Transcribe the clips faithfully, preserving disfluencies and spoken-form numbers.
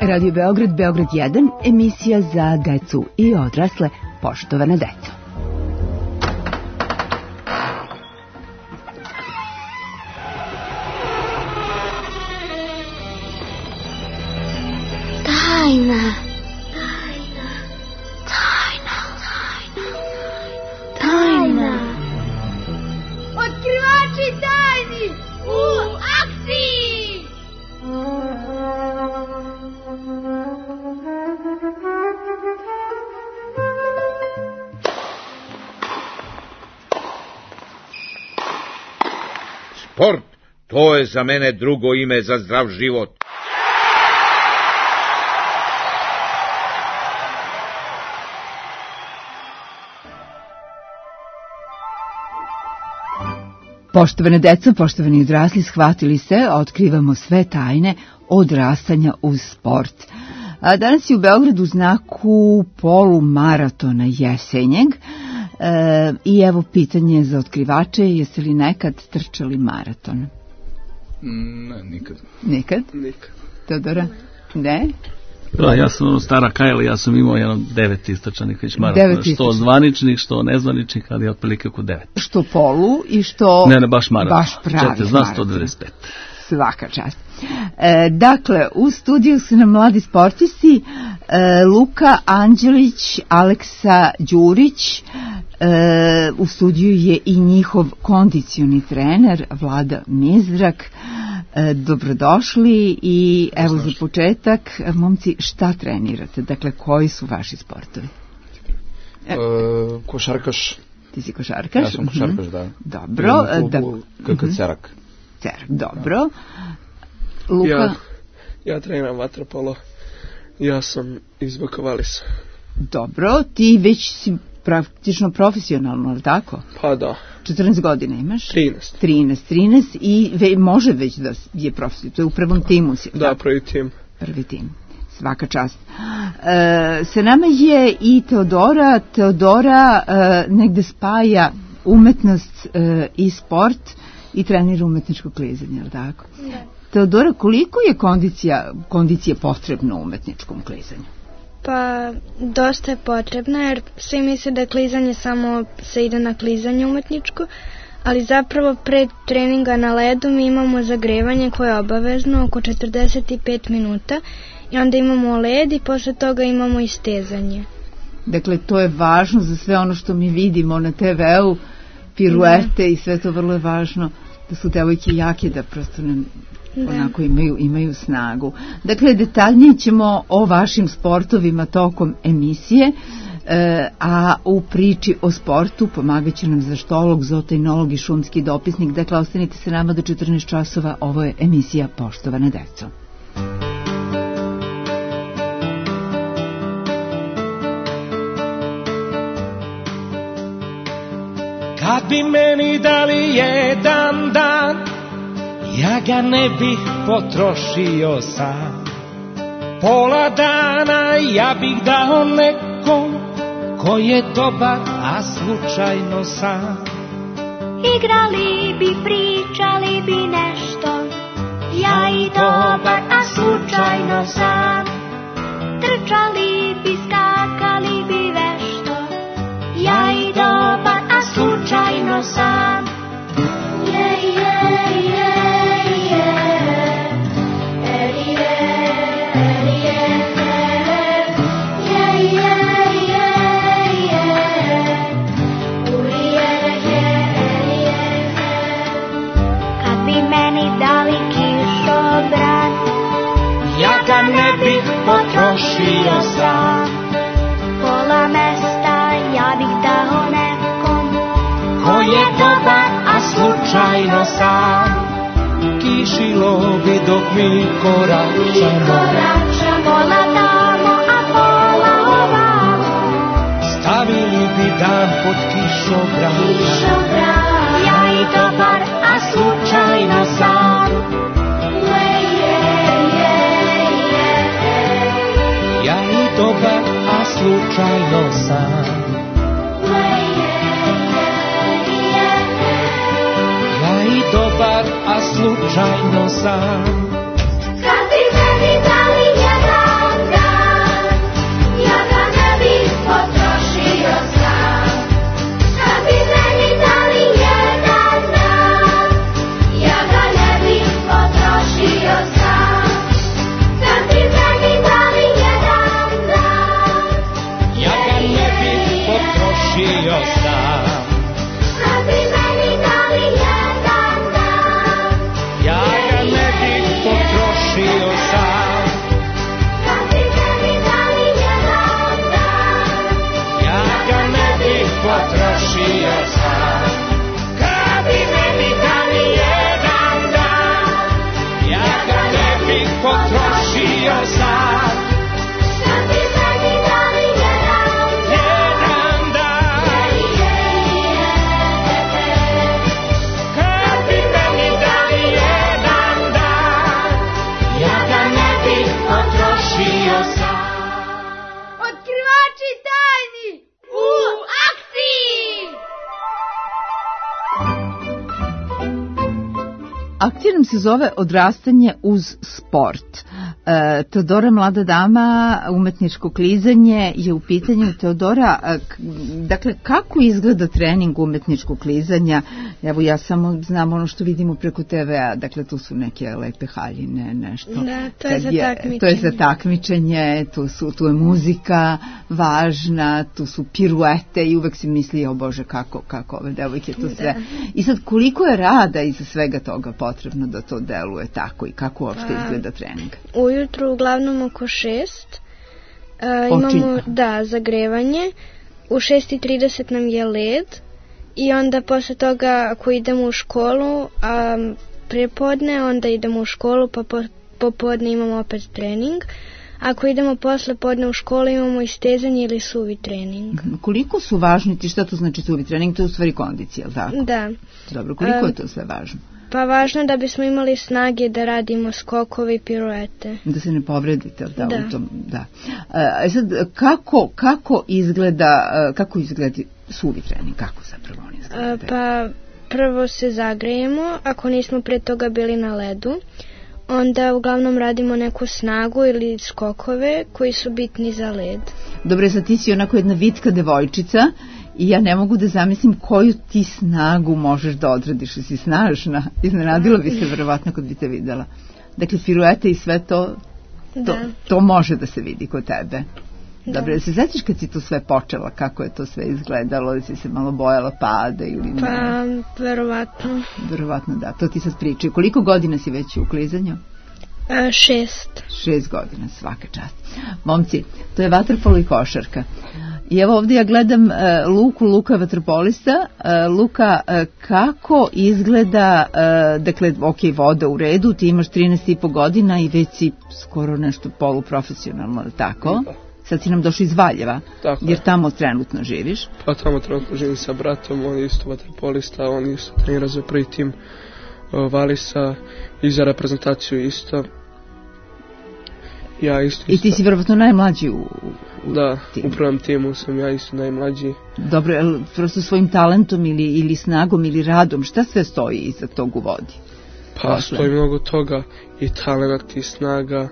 Radio Beograd, Beograd jedan, emisija za decu i odrasle, poštovana deco. Tajna. Tajna. Otkrivači tajni u akciji! Sport, to je za mene drugo ime za zdrav život. Poštovane deco, poštovani odrasli, shvatili se, otkrivamo sve tajne odrastanja uz sport. A danas je u Beogradu u znaku polumaratona jesenjeg e, i evo pitanje za otkrivače, jeste li nekad trčali maraton? Ne, nikad. Nikad? Nikad. Teodora? Ne? Da, ja sam ono stara Kajla, ja sam imao jedno devet istračanih već maratona, što zvaničnih, što nezvaničnih, ali otprilike oko devet. Što polu i što... Ne, ne, baš maraton. Baš pravi Čete, zna sto devedeset pet. Svaka čast. E, dakle, u studiju su nam mladi sportisti e, Luka Anđelić, Aleksa Đurić, e, u studiju je i njihov kondicioni trener Vlada Mizrak. E, dobrodošli i evo za početak, momci, šta trenirate? Dakle, koji su vaši sportovi? E, košarkaš. Ti si košarkaš? Ja sam košarkaš, da. Dobro. Da, K K Cerak. Cerak, dobro. Luka? Ja, ja treniram vaterpolo. Ja sam iz Bakovalisa. Dobro, ti već si praktično profesionalno, ali tako? Pa da. četrnaest godina imaš? trinaest. trinaest, trinaest i ve, može već da je profesionalno, to je u prvom timu si. Da, tako? prvi tim. Prvi tim, svaka čast. E, sa nama je i Teodora. Teodora e, negde spaja umetnost e, i sport i trenira umetničko klizanje, ali tako? Da. Teodora, koliko je kondicija, kondicija potrebna u umetničkom klizanju? Pa, dosta je potrebno, jer svi misle da klizanje samo se ide na klizanje umetničko, ali zapravo pre treninga na ledu mi imamo zagrevanje koje je obavezno oko četrdeset pet minuta i onda imamo led i posle toga imamo i stezanje. Dakle, to je važno za sve ono što mi vidimo na te veu, piruete mm. i sve to vrlo je važno da su devojke jake, da prosto ne... onako imaju, imaju snagu. Dakle, detaljnije ćemo o vašim sportovima tokom emisije, e, a u priči o sportu pomagat će nam zaštolog, zootehnolog i šumski dopisnik. Dakle, ostanite se nama do četrnaest časova. Ovo je emisija Poštovane deco. Kad bi meni dali jedan dan, ja ga ne bih potrošio sam. Pola dana ja bih dao nekom ko je dobar, a slučajno sam. Igrali bi, pričali bi nešto, ja i dobar, a slučajno sam. Trčali bi, skakali bi vešto, ja i dobar, a slučajno sam. Je, je, je. Ne bih potrošio sam. Pola mesta ja bih dao nekom ko je dobar, a slučajno sam. Kišilo bi dok mi koračamo, koračamo, pola tamo, a pola ovamo. Stavili bi dan pod kišobran, kišobran. Ja i dobar, a slučajno sam. Dobar, a slučajno sam. Ja i dobar, a slučajno sam. Kad bi meni dali jedan akcija nam se zove Odrastanje uz sport. E, Teodora, mlada dama, umetničko klizanje je u pitanju. Teodora, e, k, dakle, kako izgleda trening umetničkog klizanja? Evo, ja samo znam ono što vidimo preko te ve a, dakle, tu su neke lepe haljine, nešto. Da, to je za takmičenje. To je za takmičenje, tu, su, tu je muzika važna, tu su piruete i uvek se misli, o Bože, kako, kako ove devojke to sve. Da. I sad, koliko je rada iza svega toga potrebno da to deluje tako i kako uopšte A, izgleda trening? Ujutru uglavnom oko šest. A, imamo, da, zagrevanje. U šest i trideset nam je led i onda posle toga ako idemo u školu, a prepodne onda idemo u školu, pa po, popodne imamo opet trening. Ako idemo posle podne u školu imamo istezanje ili suvi trening. Koliko su važni ti, šta to znači suvi trening? To je u stvari kondicija, je li tako? Da. Dobro, koliko je to sve važno? Pa važno da bismo imali snage da radimo skokove i piruete. Da se ne povredite, da, da. U tom, da. E sad, kako, kako izgleda, kako izgleda suvi trening? Kako zapravo on izgleda? Pa prvo se zagrejemo, ako nismo pre toga bili na ledu. Onda uglavnom radimo neku snagu ili skokove koji su bitni za led. Dobro, sad ti si onako jedna vitka devojčica i ja ne mogu da zamislim koju ti snagu možeš da odradiš, si snažna. Iznenadilo bi se verovatno kad bi te videla. Dakle, piruete i sve to, to, to može da se vidi kod tebe. Dobro, da se sećaš kad si to sve počela, kako je to sve izgledalo, da si se malo bojala pada ili ne? Pa, verovatno. Verovatno, da, to ti sad pričaju. Koliko godina si već u klizanju? A, šest. Šest godina, svaka čast. Momci, to je vaterpolo i košarka. I evo ovdje ja gledam uh, Luku, Luka je vaterpolista. Uh, Luka, uh, kako izgleda, uh, dakle, ok, voda u redu, ti imaš trinaest i po godina i već si skoro nešto poluprofesionalno, tako? Da. Sad si nam došao iz Valjeva, tako jer tamo trenutno živiš. Pa tamo trenutno živim sa bratom, on je isto vaterpolista, on isto trenira za prvi tim uh, Valisa i za reprezentaciju isto. Ja isto, isto. I ti si vjerovatno najmlađi u, u da, timu. U prvom timu sam ja isto najmlađi. Dobro, jel prosto svojim talentom ili, ili snagom ili radom, šta sve stoji iza tog u vodi? Pa Posle. Stoji mnogo toga, i talent i snaga.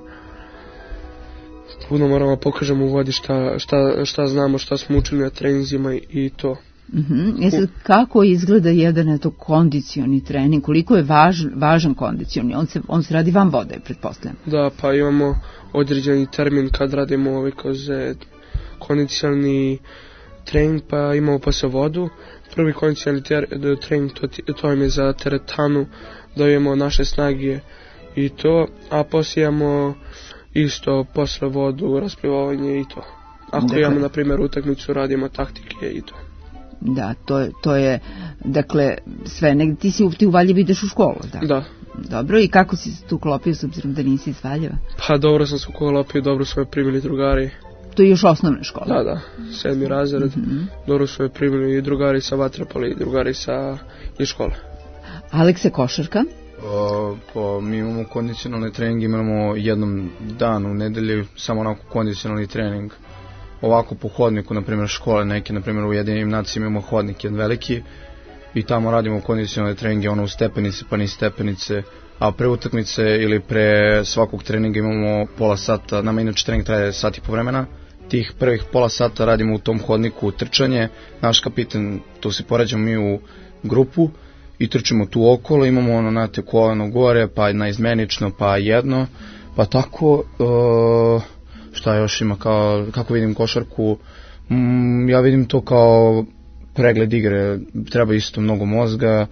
Puno moramo pokažemo u vodi šta, šta, šta znamo, šta smo učili na treninzima i, i to. Uh-huh. E sad, kako izgleda jedan eto kondicioni trening, koliko je važan, važan kondicioni, on se, on se radi van vode, pretpostavljam. Da, pa imamo određeni termin kad radimo ovaj koze kondicioni trening, pa imamo posle vodu. Prvi kondicioni trening, to, to im je za teretanu, da imamo naše snage i to, a poslije imamo isto posle vodu, rasplivavanje i to. Ako dakle, imamo, na primjer, utakmicu, radimo taktike i to. Da, to je, to je dakle, sve, negdje ti si ti u Valjevu ideš u školu, da? Da. Dobro, i kako si se tu uklopio s obzirom da nisi iz Valjeva? Pa dobro sam se uklopio, dobro su me primili drugari. To je još osnovna škola? Da, da, sedmi razred, mm-hmm. Dobro su me primili i drugari sa vaterpola i drugari sa iz škole. Alekse, košarka? Uh, pa mi imamo kondicionalni trening, imamo jednom danu u nedelji samo onako kondicionalni trening. Ovako po hodniku, na primjer škole neke, na primjer u Ujedinjenim nacijama imamo hodnik jedan veliki i tamo radimo kondicionalne treninge, ono u stepenice pa niz stepenice, a pre utakmice ili pre svakog treninga imamo pola sata, nama inače trening traje sat i po vremena, tih prvih pola sata radimo u tom hodniku trčanje, naš kapitan, tu se poređamo mi u grupu i trčimo tu okolo, imamo ono na te koleno gore, pa na izmenično, pa jedno, pa tako, uh, šta još ima, kao, kako vidim košarku, mm, ja vidim to kao pregled igre, treba isto mnogo mozga,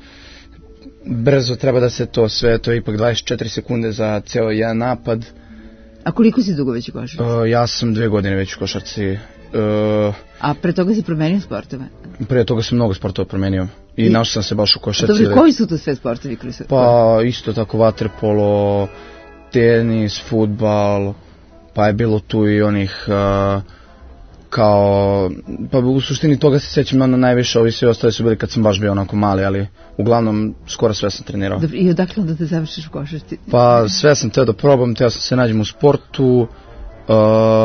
brzo treba da se to sve, to je ipak dvadeset četiri sekunde za ceo jedan napad. A koliko si dugo već u košarci? Uh, ja sam dve godine već u košarci. Uh, A pre toga si promenio sportove? Pre toga sam mnogo sportova promenio i, I našao sam se baš u košarci. Dobro, koji su to sve sportovi koji su? Pa isto tako vaterpolo, tenis, fudbal, pa je bilo tu i onih uh, kao, pa u suštini toga se sećam onda najviše, ovi svi ostali su bili kad sam baš bio onako mali, ali uglavnom skoro sve sam trenirao. Dobro, i odakle onda te završiš u košarci? Pa sve sam teo da probam, teo sam se nađem u sportu uh,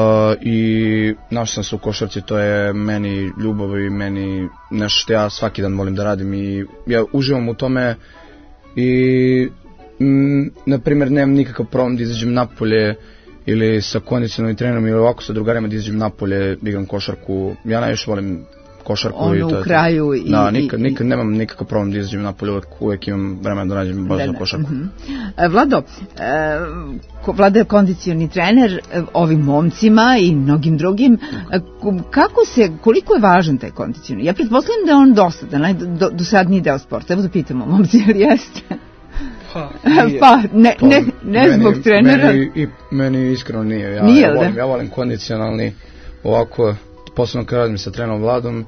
i našao sam se u košarci, to je meni ljubav i meni nešto što ja svaki dan volim da radim i ja uživam u tome i m, na primjer, nemam nikakav problem da izađem napolje ili sa kondicionalnim trenerom ili ovako sa drugarima da izađem napolje, igram košarku. Ja najviše volim košarku. Ono i to, u kraju. I, da, nikad, i, nikad nemam nikakav problem da izađem napolje, uvek, uvek imam vremena da nađem baš za košarku. Uh-huh. Vlado, uh, Vlado je kondicioni trener uh, ovim momcima i mnogim drugim. Uh, kako se, koliko je važan taj kondicioni? Ja pretpostavljam da je on dosadan, do, dosadniji deo sporta. Evo da pitamo, momci, ali jeste? Pa, pa ne, ne, ne meni, zbog trenera. Meni, i, meni iskreno nije. Ja, nije, ja, volim, da? ja volim kondicionalni, ovako, posebno kad radim sa trenerom Vladom.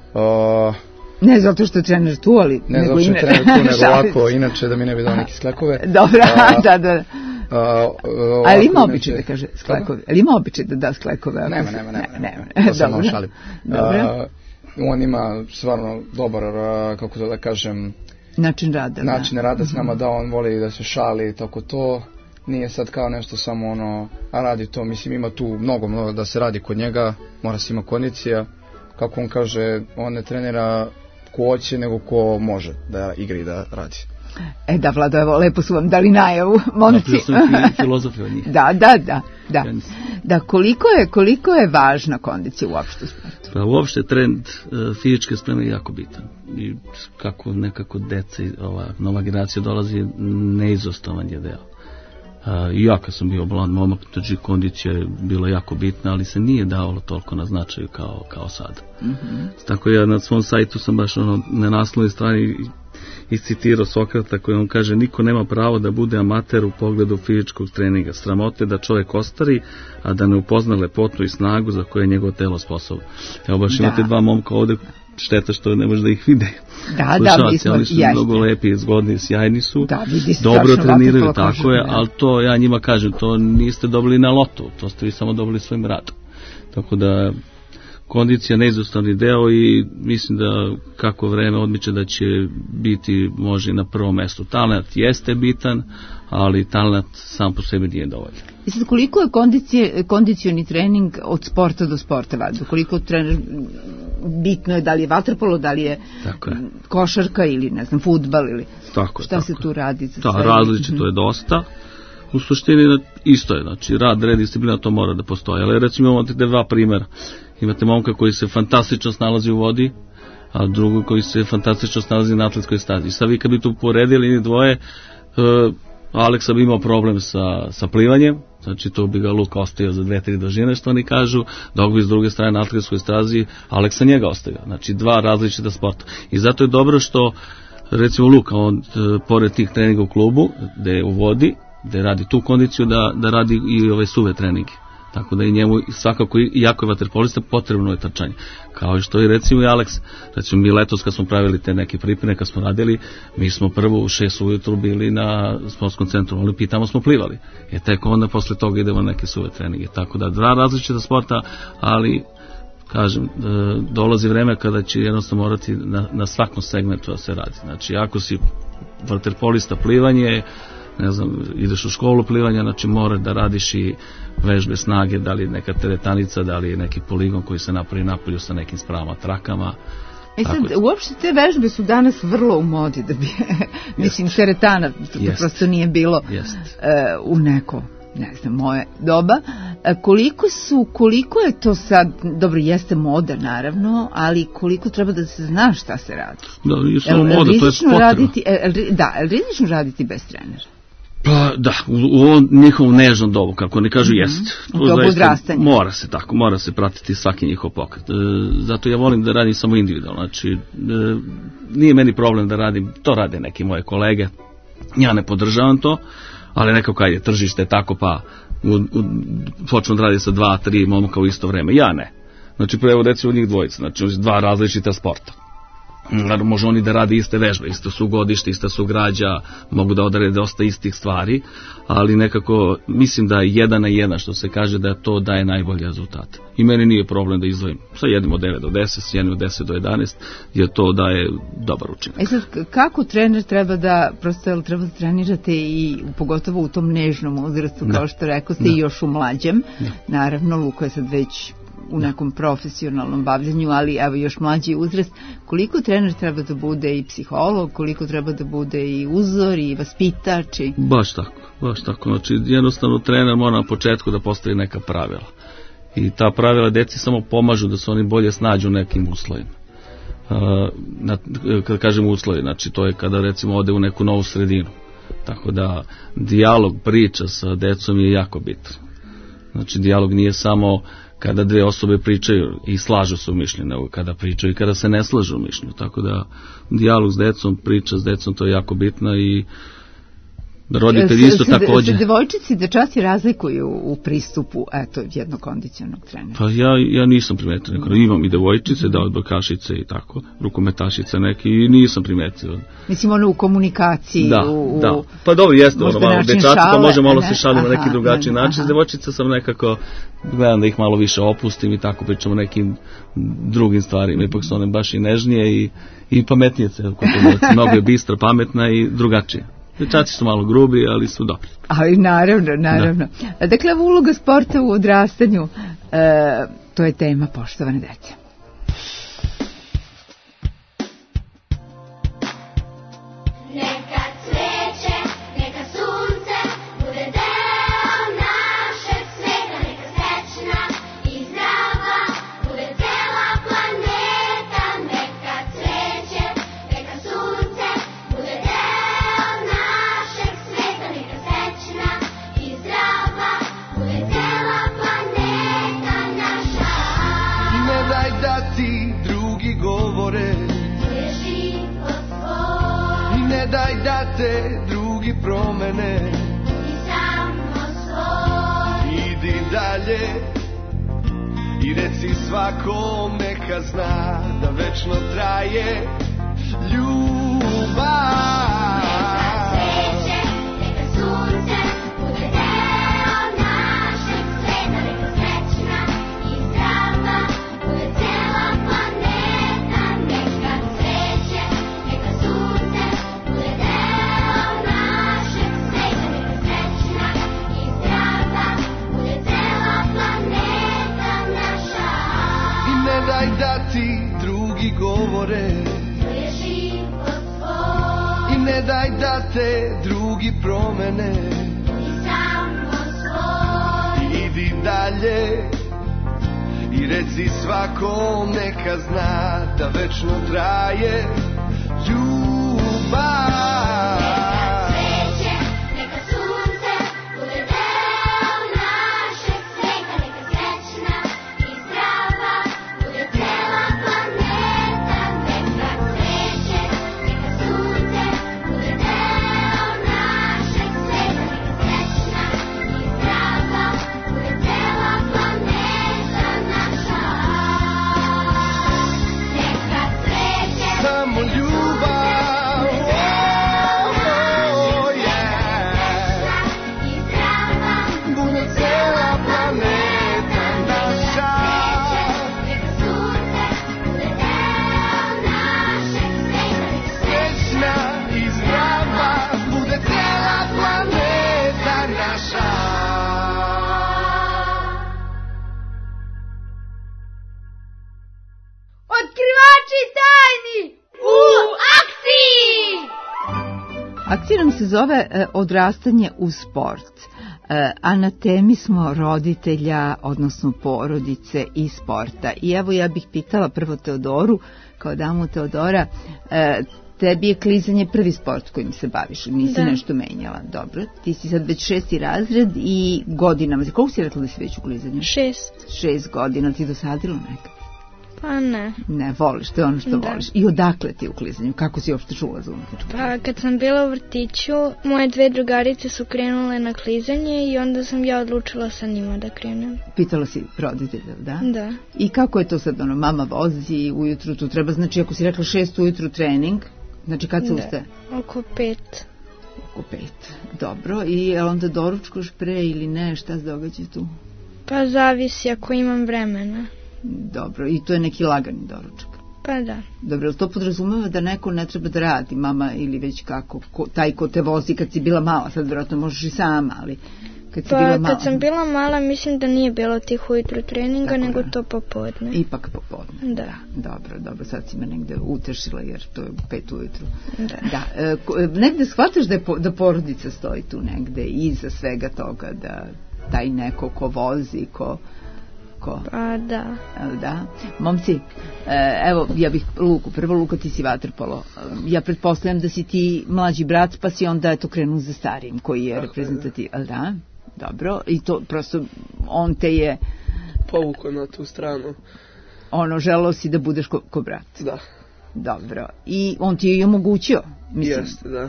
Uh, ne zato što je trener tu, ali... Ne zato što je trener tu, nego ovako, inače da mi ne bi dao neke sklekove. Dobro, uh, da, da. Uh, uh, ali ima običaj da kaže sklekove? Ali ima običaj da da sklekove? Nema, nema, nema. Ne, nema. To sam malo šalim. Dobro. Uh, on ima stvarno dobar, uh, kako to da kažem... Način rada. Način da. rada s nama, da on voli da se šali i tako to. Nije sad kao nešto samo ono, a radi to, mislim ima tu mnogo, mnogo da se radi kod njega, mora se ima kondicija. Kako on kaže, on ne trenira ko hoće, nego ko može da igra i da radi. E da, Vlado, evo, lepo su vam dali najavu, momci. Napravio sam filozofiju od njih. Da, da, da, da. Da, koliko je, koliko je važna kondicija uopšte u sportu? Pa uopšte trend uh, fizičke spreme je jako bitan. I kako nekako deca, ova nova generacija dolazi, neizostavan je deo. Uh, I ja kad sam bio mlad momak, znači kondicija je bila jako bitna, ali se nije davalo toliko na značaju kao, kao sad. Mm-hmm. Tako ja na svom sajtu sam baš ono, na naslovnoj strani iscitirao Sokrata koji on kaže: niko nema pravo da bude amater u pogledu fizičkog treninga. Sramote da čovjek ostari, a da ne upozna lepotu i snagu za koje je njegovo telo sposobno. Evo baš da. Imate dva momka ovde, šteta što ne može da ih vide. Da, da, mi smo, oni su jeste. Mnogo lepi, zgodni, sjajni su, da, vidi, dobro treniraju, tako kožu, je, ali to ja njima kažem, to niste dobili na lotu, to ste vi samo dobili svojim radom. Tako da kondicija neizostavni deo i mislim da kako vreme odmiče da će biti može na prvom mestu. Talent jeste bitan, ali talent sam po sebi nije dovoljan. I sad, koliko je kondicije, kondicioni trening od sporta do sporta, Vlado? Koliko trener, bitno je da li je vaterpolo, da li je, je košarka ili ne znam, fudbal ili tako, šta tako. se tu radi? Za da, različito je dosta. U suštini isto je, znači rad, red, disciplina, to mora da postoji. Ali recimo imate dva primjera. Imate momka koji se fantastično snalazi u vodi, a drugo koji se fantastično snalazi na atletskoj stazi. Sad vi kad bi tu poredili ni dvoje, uh, Aleksa bi imao problem sa, sa plivanjem, znači to bi ga Luka ostavio za dve, tri dužine, što oni kažu, dok bi s druge strane na atletskoj stazi Aleksa njega ostavio. Znači dva različita sporta. I zato je dobro što, recimo Luka, on uh, pored tih treninga u klubu, gde je u vodi, gde radi tu kondiciju, da, da radi i ove suve treninge. Tako da i njemu svakako, iako je vaterpolista, potrebno je trčanje. Kao i što je recimo i Aleks. Recimo mi letos kad smo pravili te neke pripreme, kad smo radili, mi smo prvo u šest ujutru bili na sportskom centru Olimpiji, tamo smo plivali. I tek onda posle toga idemo na neke suve treninge. Tako da dva različita sporta, ali kažem, dolazi vreme kada će jednostavno morati na, na svakom segmentu da se radi. Znači ako si vaterpolista, plivanje, ne znam, ideš u školu plivanja, znači mora da radiš i vežbe snage, da li neka teretanica, da li neki poligon koji se napravi napolju sa nekim spravama, trakama. E sad, uopšte te vežbe su danas vrlo u modi, da bi, mislim, teretana, to Jest. prosto nije bilo uh, u neko, ne znam, moje doba. Uh, koliko su, koliko je to sad, dobro, jeste moda naravno, ali koliko treba da se zna šta se radi? Da, je samo moda, to je potreba. Raditi, el, da, je rizično raditi bez trenera? Pa da, u, u ovom njihovom nežnom dobu, kako oni kažu, mm-hmm. jest. U dobu odrastanja. Mora se tako, mora se pratiti svaki njihov pokret. E, zato ja volim da radim samo individualno. Znači, e, nije meni problem da radim, to rade neki moje kolege. Ja ne podržavam to, ali nekako kad je tržište tako, pa u, u, počnu da radi sa dva, tri momka u isto vreme. Ja ne. Znači, prvo recimo njih dvojica, znači dva različita sporta. Može oni da rade iste vežbe, isto su godište, ista su građa, mogu da odrade dosta istih stvari, ali nekako mislim da jedan na jedan, što se kaže, da to daje najbolji rezultat. I meni nije problem da izdvojim sa jednim od devet do deset, sa jednim od deset do jedanaest, jer to daje dobar učinak. E sad, kako trener treba da, prosto treba da trenirate i pogotovo u tom nežnom uzrastu, kao što rekao ste, i još u mlađem, da. Naravno, Luka je sad već u nekom profesionalnom bavljanju, ali evo još mlađi uzrast, koliko trener treba da bude i psiholog, koliko treba da bude i uzor i vaspitač? I... Baš tako, baš tako. Znači, jednostavno trener mora na početku da postavi neka pravila. I ta pravila deci samo pomažu da se oni bolje snađu u nekim uslovima. Uh, na, kada kažem uslovi, znači to je kada recimo ode u neku novu sredinu. Tako da dijalog, priča sa decom je jako bitan. Znači dijalog nije samo kada dve osobe pričaju i slažu se u mišljenju, nego kada pričaju i kada se ne slažu u mišljenju. Tako da dijalog s decom, priča s decom, to je jako bitno i roditelji isto također. Se devojčici dečaci razlikuju u pristupu eto jednog kondicionog trenera? Pa ja, ja nisam primetio neko. Imam i devojčice, da, odbojkašice i tako, rukometašice neki i nisam primetio. Mislim ono u komunikaciji. Da, u, da. Pa dobro, jeste ono malo dečaci, pa može malo se šalimo na neki drugačiji ne, način. S devojčice sam nekako, gledam da ih malo više opustim i tako pričamo o nekim drugim stvarima. Ipak su one baš i nežnije i, i pametnije se. Mnogo je bistra, pametna i drugačije. Dečaci su malo grubi, ali su dobri. Ali naravno, naravno. Da. Dakle, uloga sporta u odrastanju, e, to je tema, poštovane dece. Neka cveće, neka sunce, bude deo našeg sveta, neka srećna i zdrava, bude cela planeta. Neka cveće, neka sunce, bude deo našeg sveta, neka srećna i zdrava, bude cela planeta naša. Ne daj da ti drugi govore, to je život tvoj. i ne daj da te drugi promene, I samo svoj. idi dalje i reci svakom neka zna da večno traje ljubav. Neka cveće, neka sunce, bude deo našeg sveta, neka srećna i zdrava, bude cela planeta. Neka cveće, neka sunce, bude deo našeg sveta, neka srećna i zdrava, bude cela planeta naša. I ne daj da ti drugi govore, To je život tvoj. i ne daj da te drugi promene, I samo svoj. idi dalje i reci svakom neka zna da večno traje ljubav. Cveće, neka sunce, bude deo našeg sveta, neka srećna i zdrava, bude cela planeta. Neka cveće, neka sunce, bude deo našeg sveta, neka srećna i zdrava, bude cela planeta naša. Neka cveće, Samo ljubav, oh, yeah. i zdrava, Bude cela planeta naša. neka sunce, bude deo našeg sveta, neka Srećna i zdrava, bude cela planeta naša. Otkrivači tajni u akciji! Akcija nam se zove e, odrastanje u sport, e, a na temi smo roditelja, odnosno porodice i sporta. I evo ja bih pitala prvo Teodoru, kao damu Teodora, e, tebi je klizanje prvi sport kojim se baviš, nisi Da. nešto menjala. Dobro, ti si sad već šesti razred i godinama, koliko si rekla da si već u klizanju? Šest. Šest godina, ti dosadilo nekad? Pa ne. Ne, voliš, to je ono što Da. voliš. I odakle ti u klizanju? Kako si uopšte čula za umetničku? Pa kad sam bila u vrtiću, moje dve drugarice su krenule na klizanje i onda sam ja odlučila sa njima da krenem. Pitala si roditelja, da? Da. I kako je to sad, ono, mama vozi ujutru, tu treba, znači ako si rekla šest ujutru trening, znači kad se Da. ustaje? Oko pet. Oko pet. Dobro, i je onda doručkoš pre ili ne, šta se događa tu? Pa zavisi ako imam vremena. Dobro, i to je neki lagani doručak. Pa da. Dobro, jel to podrazumeva da neko ne treba da radi, mama ili već kako, ko, taj ko te vozi kad si bila mala, sad vjerojatno možeš i sama, ali Kad si Pa bila mala? kad sam bila mala mislim da nije bilo tih ujutru treninga, Tako nego da. to popodne. Ipak popodne. Da. Dobro, dobro, sad si me negde utešila jer to je u pet ujutru. Da. Da, e, ko- e, negde shvataš da, je po, da porodica stoji tu negde iza svega toga, da taj neko ko vozi, ko... ko Pa da. Jel da? Momci, e, evo, ja bih Luku, prvo Luka, ti si vaterpolo. E, Ja pretpostavljam da si ti mlađi brat, pa si onda eto krenuo za starijim, koji je reprezentativ, jel da? Dobro, i to prosto, on te je, Povukao na tu stranu. ono, želeo si da budeš ko, ko brat. Da, Dobro, i on ti je i omogućio, mislim. jeste, da.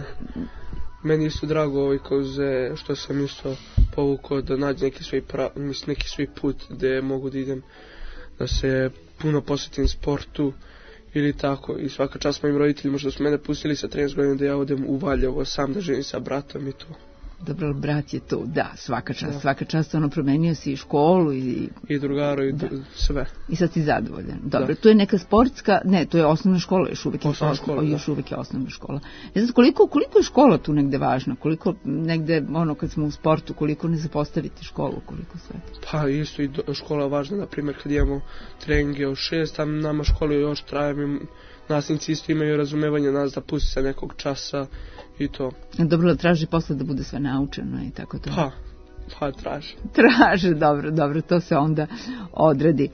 Meni isto drago ovaj koze što sam isto povukao da nađem neki svoj pra, mislim, neki svoj put gde mogu da idem, da se puno posvetim sportu ili tako. I svaka čast mojim roditeljima što su mene pustili sa trinaest godina da ja odem u Valjevo sam da živim sa bratom i to. Dobro, ali brat je tu, da, svaka čast, svaka čast, ono, promenio si i školu i, I drugaro i dru- sve. i sad si zadovoljan. Dobro, Da. to je neka sportska, ne, to je osnovna škola, još uvijek je Osnovna osnov- škola, da. još uvijek je osnovna škola. Ne znam, koliko, koliko je škola tu negde važna, koliko negde, ono, kad smo u sportu, koliko ne zapostaviti školu, koliko sve. Pa isto i do, škola važna, na primjer kad imamo treninge od šest, a nama školu još traje, mi nastavnici isto imaju razumevanje nas da pusti se nekog časa i to. Dobro, da traži posle da bude sve naučeno i tako to. Pa, pa traži. Traže, dobro, dobro, to se onda odradi.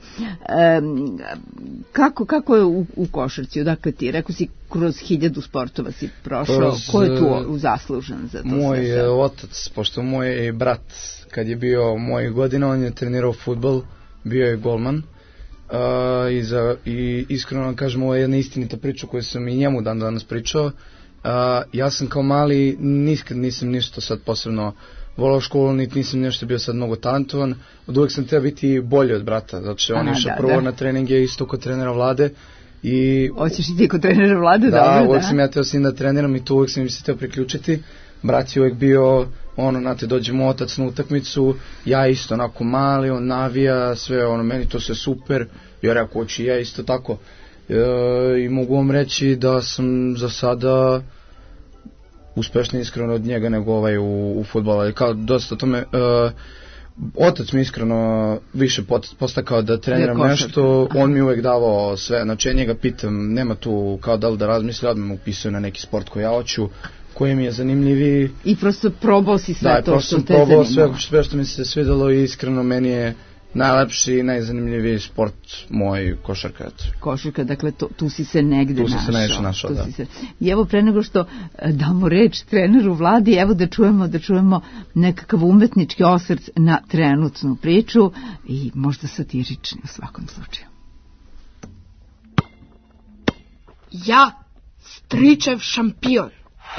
Em, kako, kako je u, u košarci? Odakle ti? Rekao si kroz hiljadu sportova si prošao. Kroz, Ko je tu zaslužan za to Moj sve? je otac, pošto moj brat, kad je bio mojih godina, on je trenirao fudbal, bio je golman. Uh, i, za, I iskreno vam kažem, ovo je jedna istinita priča koju sam i njemu dan danas pričao. Uh, ja sam kao mali, nikad nisam ništa sad posebno volao školu, niti nisam nešto bio sad mnogo talentovan. Od uvek sam trebao biti bolji od brata, zato što on Aha, išao da, prvo da. na treninge isto kod trenera Vlade. I Hoćeš i ti kod trenera Vlade? da, Dobro, uvek da. sam ja teo s njim da treniram i tu uvek sam im se teo priključiti. Brat je uvek bio, ono, znate, dođemo otac na utakmicu, ja isto onako mali, on navija, sve, ono, meni to sve super, ja rekao, hoću i ja isto tako. E, I mogu vam reći da sam za sada uspešniji iskreno od njega nego ovaj u, u fudbalu, ali kao dosta tome, e, otac mi iskreno više pot- postakao da treniram košarka. nešto, on mi uvek davao sve, znači ja njega pitam, nema tu kao da li da razmisli, odmah mu upisuje na neki sport koji ja hoću, koji mi je zanimljiviji. I prosto probao si sve Da, to prosto što sam te probao zanimalo. sve, sve što mi se svidelo i iskreno meni je najlepši i najzanimljiviji sport moj košarka. eto. Košarka, dakle to, tu si se negde Tu si se našao. najviše našao, Tu da. si se- I evo pre nego što e, damo reč treneru Vladi, evo da čujemo da čujemo nekakav umetnički osvrt na trenutnu priču i možda satirični u svakom slučaju. Ja, stričev šampion.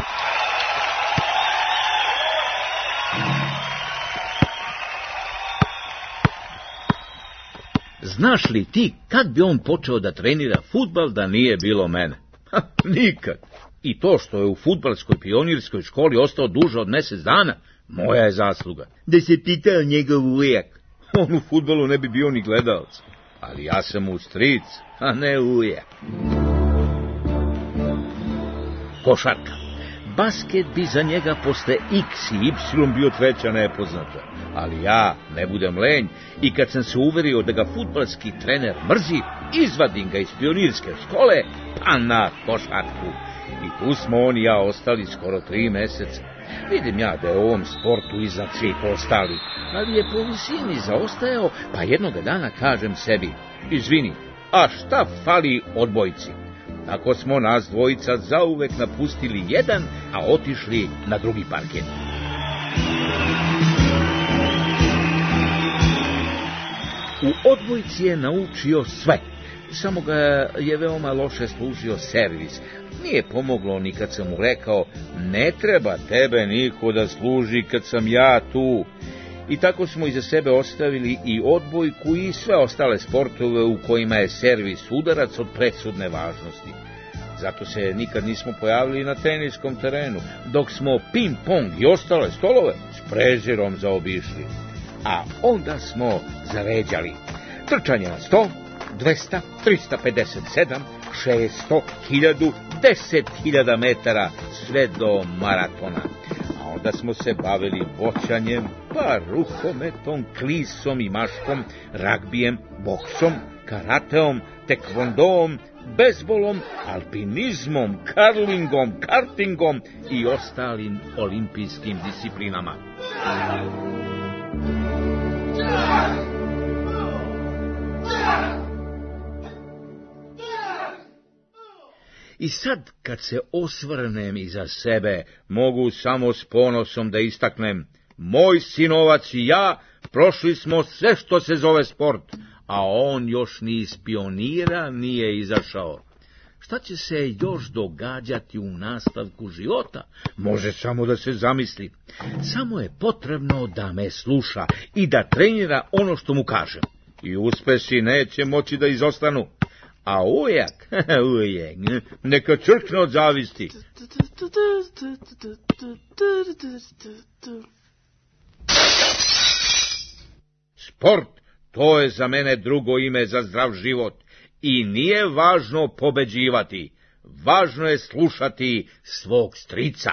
Znaš li ti kad bi on počeo da trenira fudbal da nije bilo mene? Ha, nikad. I to što je u fudbalskoj pionirskoj školi ostao duže od mjesec dana, moja je zasluga. Da se pitao njegov ujak, on u fudbalu ne bi bio ni gledalac. Ali ja sam mu stric, a ne ujak. Košarka. Basket bi za njega posle X i Y bio treća nepoznata. Ali ja ne budem lenj i kad sam se uverio da ga fudbalski trener mrzi, izvadim ga iz pionirske škole, pa na košarku. I tu smo on i ja ostali skoro tri meseca. Vidim ja da je u ovom sportu iznad svih ostali, ali je po visini zaostajao, pa jednog dana kažem sebi, izvini, a šta fali odbojci? Tako smo nas dvojica zauvek napustili jedan, a otišli na drugi parket. U odbojci je naučio sve, samo ga je veoma loše služio servis. Nije pomoglo ni kad sam mu rekao, ne treba tebe niko da služi kad sam ja tu. I tako smo iza sebe ostavili i odbojku i sve ostale sportove u kojima je servis udarac od presudne važnosti. Zato se nikad nismo pojavili na teniskom terenu, dok smo ping-pong i ostale stolove s prezirom zaobišli. A onda smo zaređali. Trčanje na sto, dvesta, trista pedeset sedam, šesto, hiljadu, deset hiljada metara, sve do maratona. a onda smo se bavili voćanjem, pa rukometom, klisom i maškom, ragbijem, boksom, karateom, tekvondom, bejzbolom, alpinizmom, karlingom, kartingom i ostalim olimpijskim disciplinama. I sad, kad se osvrnem iza sebe, mogu samo s ponosom da istaknem, moj sinovac i ja prošli smo sve što se zove sport, a on još ni iz pionira nije izašao. Šta će se još događati u nastavku života, može samo da se zamisli. Samo je potrebno da me sluša i da trenira ono što mu kažem. I uspesi neće moći da izostanu. A ujak, ujak, neka črkne od zavisti. Sport, to je za mene drugo ime za zdrav život. I nije važno pobeđivati, važno je slušati svog strica.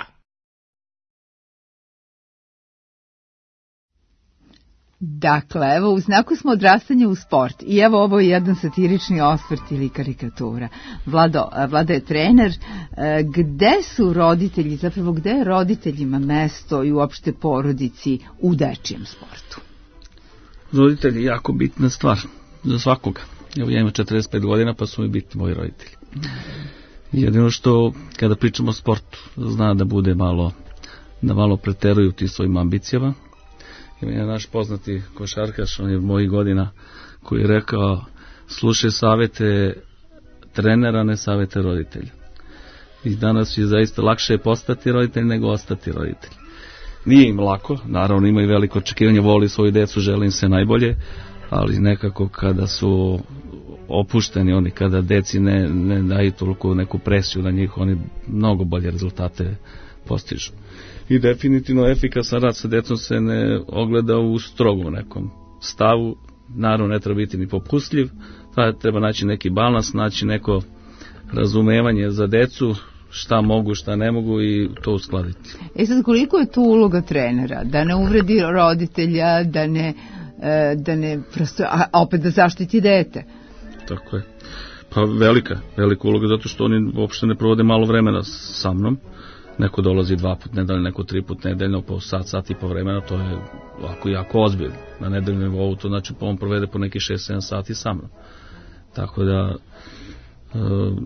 Dakle, evo, u znaku smo odrastanja u sport i evo ovo je jedan satirični osvrt ili karikatura. Vlado, Vlada je trener. Gde su roditelji, zapravo gde je roditeljima mesto i uopšte porodici u dečijem sportu? Roditelji je jako bitna stvar za svakoga. Evo, ja imam četrdeset pet godina, pa su mi bitni moji roditelji. Jedino što, kada pričamo o sportu, zna da bude malo, da malo preteruju ti svojim ambicijama. Ima je naš poznati košarkaš, on je mojih godina, koji je rekao, slušaj savete trenera, ne savete roditelja. I danas je zaista lakše postati roditelj nego ostati roditelj. Nije im lako, naravno imaju veliko očekivanje, voli svoju decu, želim se najbolje, ali nekako kada su opušteni oni, kada deci ne, ne daju toliko neku presiju na njih, oni mnogo bolje rezultate postižu. I definitivno efikasan rad sa decom se ne ogleda u strogom nekom stavu, naravno ne treba biti ni popustljiv, treba naći neki balans, naći neko razumevanje za decu, šta mogu, šta ne mogu i to uskladiti. E sad, koliko je tu uloga trenera? Da ne uvredi roditelja, da ne, da ne prosto, a opet da zaštiti dete? Tako je. Pa velika, velika uloga, zato što oni uopšte ne provode malo vremena sa mnom. Neko dolazi dva put nedeljno, neko tri put nedeljno, po sat, sat i po vremena, to je ovako jako ozbiljno. Na nedeljnom nivou to znači on provede po neki šest sedam sati sa mnom. Tako da, uh,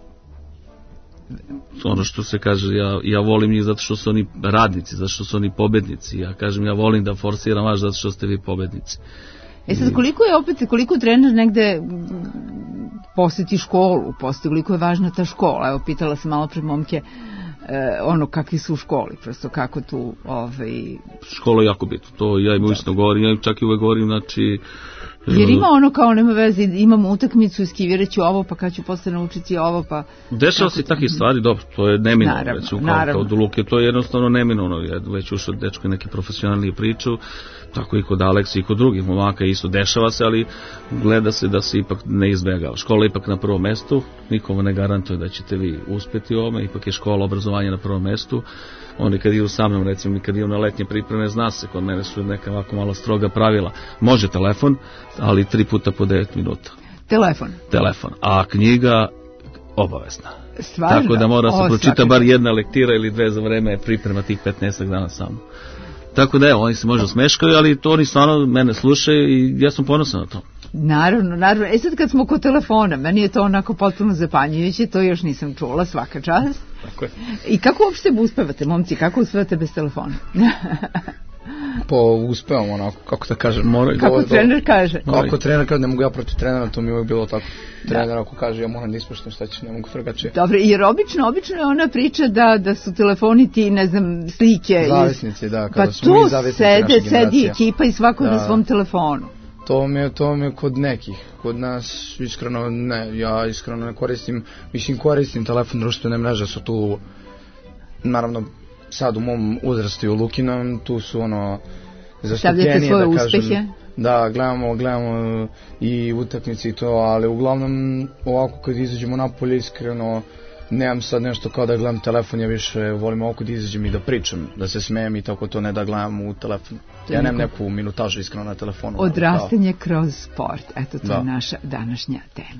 ono što se kaže, ja, ja volim njih zato što su oni radnici, zato što su oni pobednici. Ja kažem, ja volim da forsiram vas zato što ste vi pobednici. E sad, koliko je opet, koliko trener negde posjeti školu, posjeti, koliko je važna ta škola? Evo, pitala sam malo pre momke, E, ono kakvi su u školi, prosto kako tu ovaj... Škola je jako bitno, to ja im uistinu govorim, ja im čak i uvek govorim, znači... Jer ima ono kao nema veze, imamo utakmicu, iskiviraću ovo, pa kad ću posle naučiti ovo, pa... Dešava se takvih stvari, dobro, to je neminovno, naravno, recimo, kao, naravno. kao do Luke, to je jednostavno neminovno, ja već ušao dečko neki profesionalni priču, tako i kod Aleksa i kod drugih momaka isto dešava se, ali gleda se da se ipak ne izbegava. Škola je ipak na prvom mestu, nikomu ne garantuje da ćete vi uspjeti u ovome, ipak je škola obrazovanja na prvom mestu. Oni kad idu sa mnom, recimo, kad idu na letnje pripreme, zna se, kod mene su neka ovako malo stroga pravila. Može telefon, ali tri puta po devet minuta. Telefon? Telefon, a knjiga obavezna. Stvarno? Tako da mora se pročita bar jedna lektira ili dve za vreme priprema tih petnaest dana sa mnom. Tako da evo, oni se možda smeškaju, ali to oni stvarno mene slušaju i ja sam ponosan na to. Naravno, naravno. E sad kad smo kod telefona, meni je to onako potpuno zapanjujuće, to još nisam čula, svaka čast. Tako je. I kako uopšte uspevate, momci, kako uspevate bez telefona? Po uspevam onako, kako da kažem. Mora, kako do, trener kaže? Kako trener kaže, ne mogu ja protiv trenera, to mi je uvijek bilo tako. Trener ako kaže, ja moram da ispoštam šta će, ne mogu drugačije. Dobro, jer obično, obično je ona priča da, da su telefoni ti, ne znam, slike. Zavisnici, da, kada pa su mi zavisnici naše generacije. Pa tu sedi ekipa i svako da. Na svom telefonu. To mi je, to mi je kod nekih, kod nas iskreno ne, ja iskreno ne koristim, mislim koristim telefon, društvene mreže su tu, naravno sad u mom uzrastu i u Lukinom, tu su ono zastupljenije da kažem. Uspjehe? Da, gledamo, gledamo i utakmice i to, ali uglavnom ovako kad izađemo napolje iskreno nemam sad nešto kao da gledam telefon, ja više volim ovako da izađem i da pričam, da se smijem i tako to, ne da gledam u telefon. Ja nemam neku minutažu iskreno na telefonu. Odrastanje kroz sport, eto to je naša današnja tema.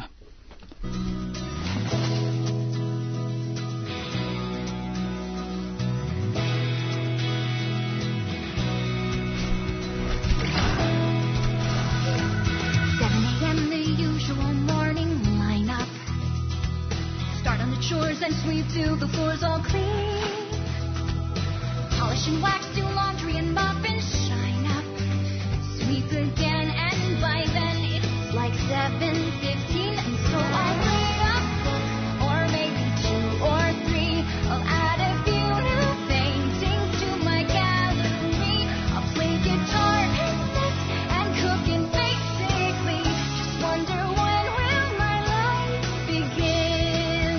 Chores and sweep till the floor's all clean. Polish and wax, do laundry and mop and shine up. Sweep again, and by then it's like seven fifteen, and so I'll read a book, or maybe two or three. I'll add a few new paintings to my gallery. I'll play guitar and knit and cook, and basically just wonder when will my life begin.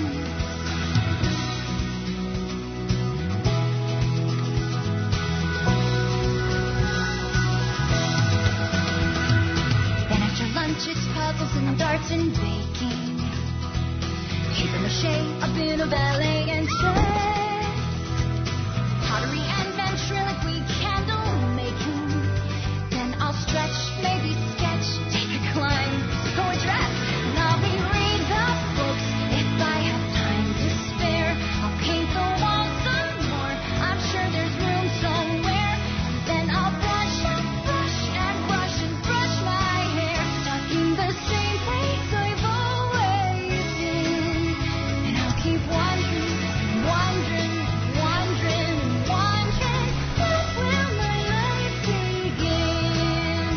It's puzzles and darts and baking, paper mache, a bit of ballet and chess, pottery and ventriloquy, candle making. Then I'll stretch, maybe sketch, take a climb, sew a dress, and I'll reread the books if I have time to spare. I'll paint the walls some more, I'm sure there's room somewhere. And then I'll brush and brush and brush and brush my hair, in the same place I've always been. And I'll keep wondering, wondering, wondering, wondering, when will my life begin?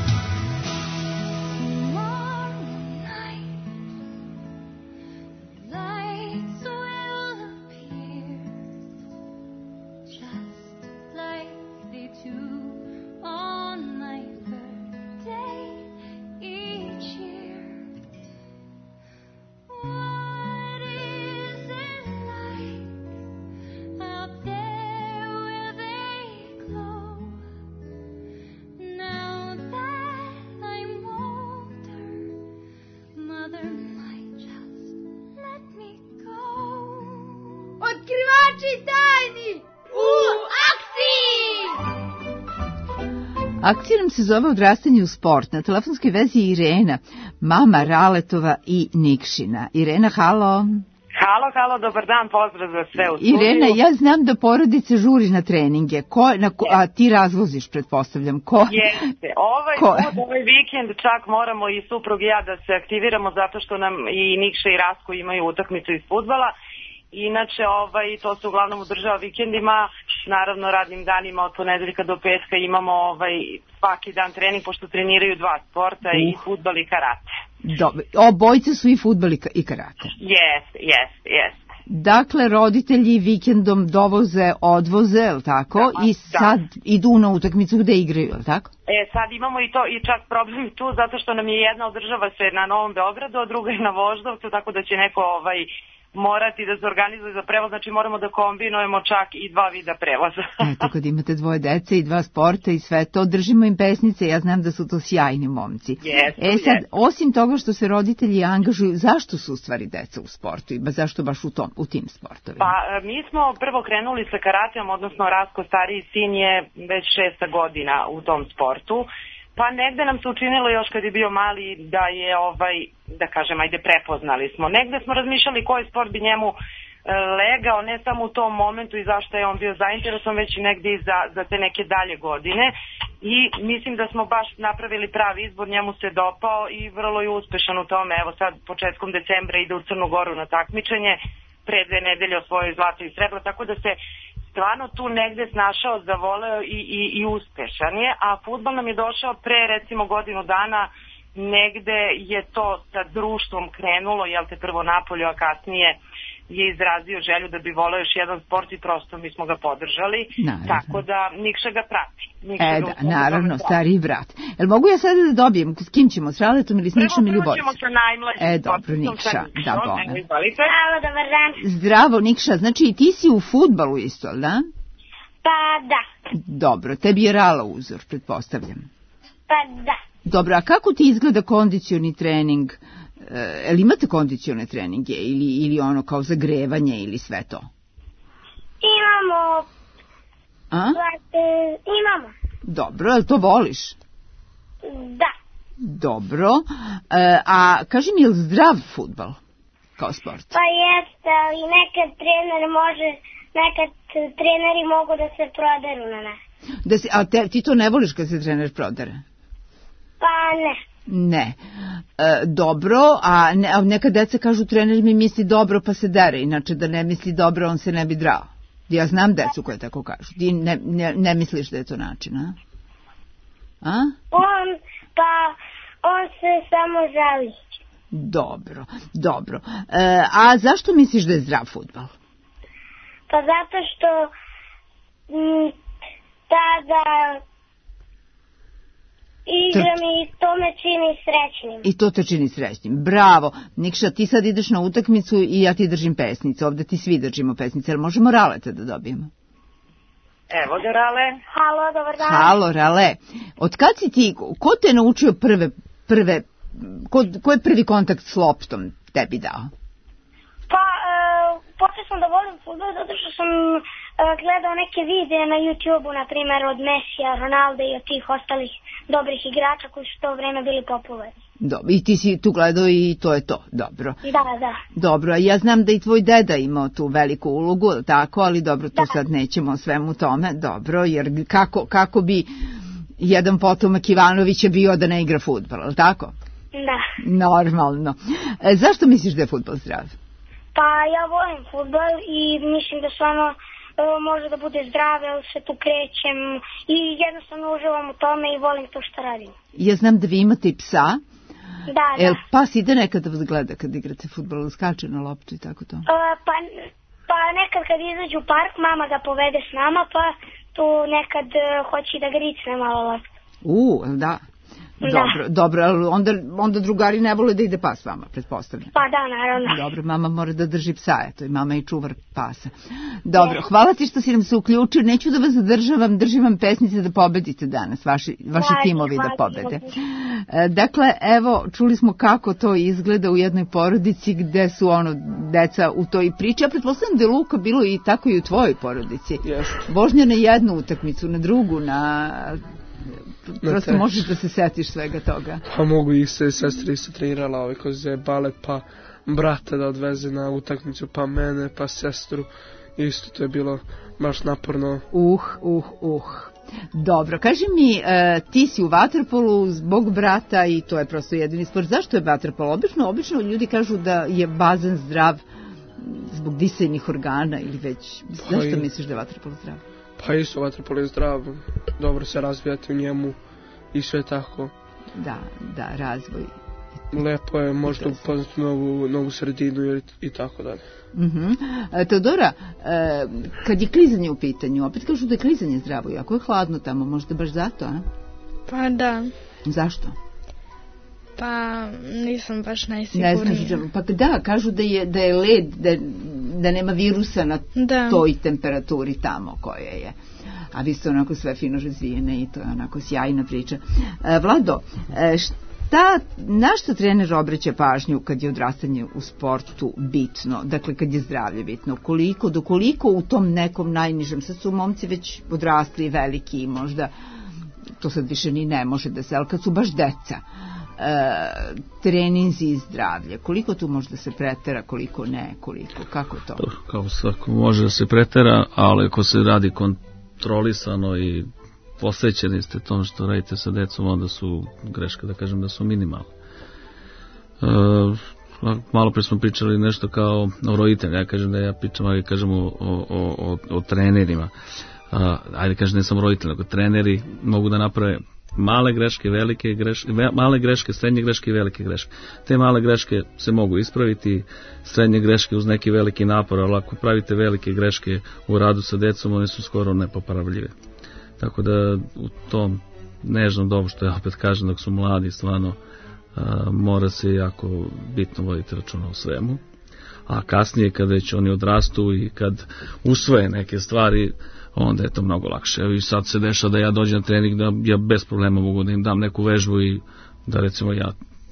Tomorrow night, lights will appear, just like they do on my birthday each year. What is it like out there where they glow? Now that I'm older, Mother might just let me go. Otkrivači tajni u akciji! Akcija nam se zove Odrastanje u sport. Na telefonskoj vezi je Irena, mama Raletova i Nikšina. Irena, halo. Halo, halo, dobar dan, pozdrav za sve u studiju. Irena, ja znam da porodice žuri na treninge. Ko, na, ko, a ti razvoziš, pretpostavljam. Ko? Jeste. Ovaj ko? put, ovaj vikend čak moramo i suprug i ja da se aktiviramo zato što nam i Nikša i Rasko imaju utakmicu iz fudbala. Inače, ovaj, to se uglavnom održava vikendima, naravno radnim danima od ponedeljka do petka imamo ovaj, svaki dan trening, pošto treniraju dva sporta, uh. i fudbal i karate. Dobro, obojce su i fudbal i karate. Jeste, jeste, jeste. Dakle, roditelji vikendom dovoze, odvoze, je li tako? Da, I sad da. idu na utakmicu gde igraju, je li tako? E, sad imamo i to, i čak problem tu, zato što nam je jedna održava se na Novom Beogradu, a druga je na Voždovcu, tako da će neko ovaj, morati da se organizuje za prevoz, znači moramo da kombinujemo čak i dva vida prevoza. Eto, kad imate dvoje dece i dva sporta i sve to, držimo im pesnice, ja znam da su to sjajni momci. Yes, e sad, yes. osim toga što se roditelji angažuju, zašto su u stvari deca u sportu i zašto baš u, tom, u tim sportovima? Pa, mi smo prvo krenuli sa karateom, odnosno Rasko stariji sin je već šesta godina u tom sportu. Pa negde nam se učinilo još kad je bio mali da je, ovaj, da kažem, ajde prepoznali smo. Negde smo razmišljali koji sport bi njemu e, legao, ne samo u tom momentu i zašto je on bio zainteresovan, već i negde i za, za te neke dalje godine. I mislim da smo baš napravili pravi izbor, njemu se dopao i vrlo je uspešan u tome. Evo sad početkom decembra ide u Crnu Goru na takmičenje, pre dve nedelje osvojio zlato i srebro, tako da se stvarno tu negde snašao, zavoleo i, i, i uspešan je, a fudbal nam je došao pre recimo godinu dana, negde je to sa društvom krenulo, jel te prvo Napolju, a kasnije je izrazio želju da bi voleo još jedan sport i prosto mi smo ga podržali, naravno. Tako da Nikša ga prati. Nikša e da, naravno, stariji brat. Jel mogu ja sada da dobijem, s kim ćemo, s Raletom ili s Nikšom ili Boris? Prvo ćemo sa najmlađim. E, dobro, Nikša, da bome. Zdravo, dobar dan. Zdravo, Nikša, znači i ti si u fudbalu isto, da? Pa da. Dobro, tebi je Rala uzor, pretpostavljam. Pa da. Dobro, a kako ti izgleda kondicioni trening je li imate kondicione treninge ili, ili ono kao zagrevanje ili sve to? Imamo. A? Imamo. Dobro, ali to voliš? Da. Dobro. E, a kaži mi, je li zdrav fudbal kao sport? Pa jeste, ali nekad trener može, nekad treneri mogu da se proderu na nas. Da se, a te, ti to ne voliš kad se trener prodere? Pa ne. Ne. E, dobro, a, ne, a neka deca kažu trener mi misli dobro pa se dere, inače da ne misli dobro on se ne bi drao. Ja znam decu koje tako kažu. Ti ne, ne, ne misliš da je to način, a? A? On, pa, on se samo žali. Dobro, dobro. E, a zašto misliš da je zdrav fudbal? Pa zato što m, tada igram i to me čini srećnim. I to te čini srećnim. Bravo. Nikša, ti sad ideš na utakmicu i ja ti držim pesnicu. Ovde ti svi držimo pesnice, ali možemo Raleta da dobijemo? Evo ga, Rale. Halo, dobar dan. Halo, Rale. Od kad si ti, ko te je naučio prve, prve, ko, ko je prvi kontakt s loptom tebi dao? Pa, e, počeo sam da volim fudbal zato što sam e, gledao neke videe na YouTube-u, na primjer od Mesija, Ronalda i od tih ostalih dobrih igrača koji su to vreme bili popularni. Dobro, i ti si tu gledao i to je to, dobro. Da, da. Dobro, a ja znam da i tvoj deda imao tu veliku ulogu, tako, ali dobro, to da. Sad nećemo o svemu tome, dobro, jer kako, kako bi jedan potomak Ivanovića bio da ne igra fudbal, ali tako? Da. Normalno. E, zašto misliš da je fudbal zdrav? Pa ja volim fudbal i mislim da stvarno e, može da bude zdrav, jer se tu krećem i jednostavno uživam u tome i volim to što radim. Ja znam da vi imate i psa. Da, da. El pas ide nekada vas gleda kad igrate fudbal, skače na loptu i tako to? E, pa, pa nekad kad izađu u park, mama ga povede s nama, pa tu nekad e, hoće da gricne malo loptu. U, da. Dobro, da. dobro, ali onda, onda drugari ne vole da ide pas vama, pretpostavljam. Pa da, naravno. Dobro, mama mora da drži psa, eto, i mama je čuvar pasa. Dobro, je. Hvala ti što si nam se uključio, neću da vas zadržavam, držim vam pesnice da pobedite danas, vaši, vaši hvala, timovi hvala, da pobede. Hvala. Dakle, evo, čuli smo kako to izgleda u jednoj porodici gde su ono, deca u toj priči, a pretpostavljam da je Luka bilo i tako i u tvojoj porodici. Yes. Vožnja na jednu utakmicu, na drugu, na... Prosto možeš da se setiš svega toga. Pa mogu i se sestra isto trenirala ovaj kroz balet, pa brata da odveze na utakmicu, pa mene, pa sestru. Isto to je bilo baš naporno. Uh, uh, uh. Dobro, kaži mi, e, ti si u vaterpolu zbog brata i to je prosto jedini sport. Zašto je vaterpolo? Obično, obično ljudi kažu da je bazen zdrav zbog disajnih organa ili već. Pa zašto i... misliš da je vaterpolo zdrav? Pa isto vaterpolo je zdrav, dobro se razvijati u njemu i sve tako. Da, da, razvoj. Lepo je možda upoznati novu, novu sredinu i, i tako dalje. Uh-huh. E, Teodora, e, kad je klizanje u pitanju, opet kažu da je klizanje zdravo, jako je hladno tamo, možda baš zato, a? Pa da. Zašto? Pa nisam baš najsigurnija. Ne znam, pa da, kažu da je, da je led, da, da nema virusa na da. Toj temperaturi tamo koje je. A vi ste onako sve fino razvijene i to je onako sjajna priča. E, Vlado, e, šta, na što trener obraća pažnju kad je odrastanje u sportu bitno? Dakle, kad je zdravlje bitno? Koliko, do koliko u tom nekom najnižem? Sad su momci već odrasli veliki i možda to sad više ni ne može da se, ali kad su baš deca, e, treninzi i zdravlje, koliko tu može da se pretera, koliko ne, koliko, kako je to? Kao svako može da se pretera, ali ako se radi kontrolisano i posvećeni ste tom što radite sa decom, onda su greške, da kažem da su minimalne. E, malo pre smo pričali nešto kao o roditeljima, ja kažem da ja pričam, ali kažem o, o, o, o trenerima. A, ajde kažem ne samo roditelji, nego treneri mogu da naprave male greške, velike greške, male greške, srednje greške i velike greške. Te male greške se mogu ispraviti, srednje greške uz neki veliki napor, ali ako pravite velike greške u radu sa decom, one su skoro nepopravljive. Tako da u tom nežnom dobu, što ja opet kažem, dok su mladi, stvarno a, mora se jako bitno voditi računa o svemu. A kasnije, kad već oni odrastu i kad usvoje neke stvari, onda je to mnogo lakše. I sad se dešava da ja dođem na trening, da ja bez problema mogu da im dam neku vežbu i da recimo ja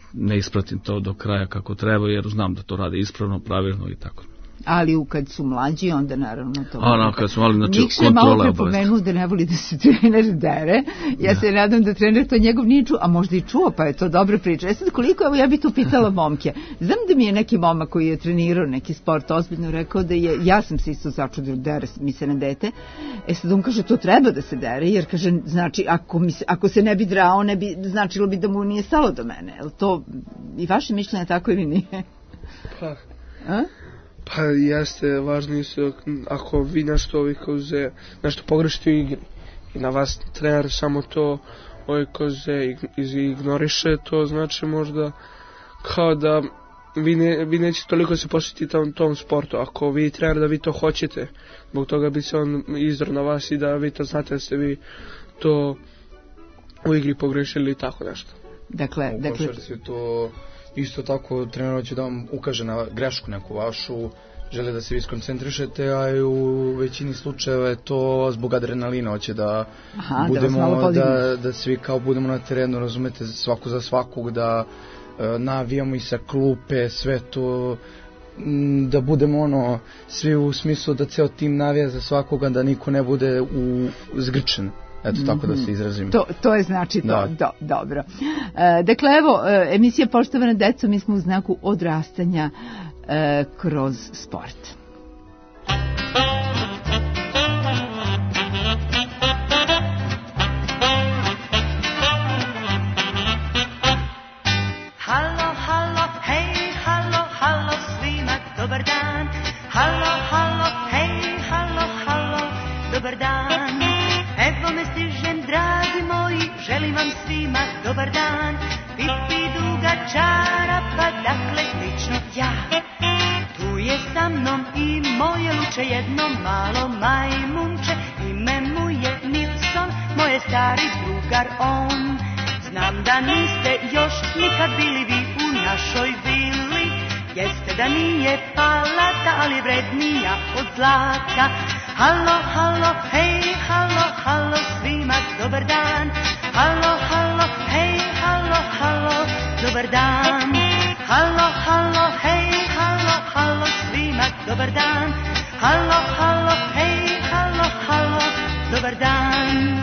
ne ispratim to do kraja kako treba, jer znam da to rade ispravno, pravilno i tako. Ali u kad su mlađi, onda naravno to... A, no, kad su mali, znači, Nikša kontrola je malo obavezna. prepomenuo da ne voli da se trener dere. Ja da. se nadam da trener to njegov nije čuo, a možda i čuo, pa je to dobra priča. E sad koliko, evo ja bi tu pitala momke. Znam da mi je neki momak koji je trenirao neki sport ozbiljno rekao da je, ja sam se isto začudila, dere mi se na dete. E sad on kaže, to treba da se dere, jer kaže, znači, ako, mi se, ako se ne bi drao, ne bi, značilo bi da mu nije stalo do mene. Je li to i vaše mišljenje tako ili nije? Pa... A? Pa jeste, važno je ako vi nešto ovi koze, nešto pogrešite u igri i na vas trener samo to ovi koze ignoriše, to znači možda kao da vi, ne, vi nećete toliko se posvetiti tom, tom sportu. Ako vi trener da vi to hoćete, zbog toga bi se on izdrao na vas i da vi to znate da ste vi to u igri pogrešili i tako nešto. Dakle, u dakle... košarci to isto tako trener će da vam ukaže na grešku neku vašu, žele da se vi skoncentrišete, a i u većini slučajeva je to zbog adrenalina, hoće da Aha, budemo, da, da, da svi kao budemo na terenu, razumete, svako za svakog, da e, navijamo i sa klupe, sve to, m, da budemo ono, svi u smislu da ceo tim navija za svakoga, da niko ne bude u, zgrčen. Eto, mm-hmm. tako da se izrazim. To, to je znači to, da. do, dobro. E, dakle, evo, emisija Poštovana deco, mi smo u znaku odrastanja e, kroz sport. Halo, halo, hej, halo, halo, svima dobar dan. Halo, halo, hej, halo, halo, dobar dan. Evo me stižem, dragi moji, želim vam svima dobar dan. Pipi duga čarapa, dakle lično ja. Tu je sa mnom i moje luče jedno malo majmunče. Ime mu je Nilson, moje stari drugar on. Znam da niste još nikad bili vi u našoj vili. Jeste da nije palata, ali je vrednija od zlata. Halo, halo, hej, halo, halo, svima dobar dan. Halo, halo, hej, halo, halo, dobar dan. Halo, halo, hej, halo, halo, svima dobar dan. Halo, halo, hej, halo, halo, dobar dan.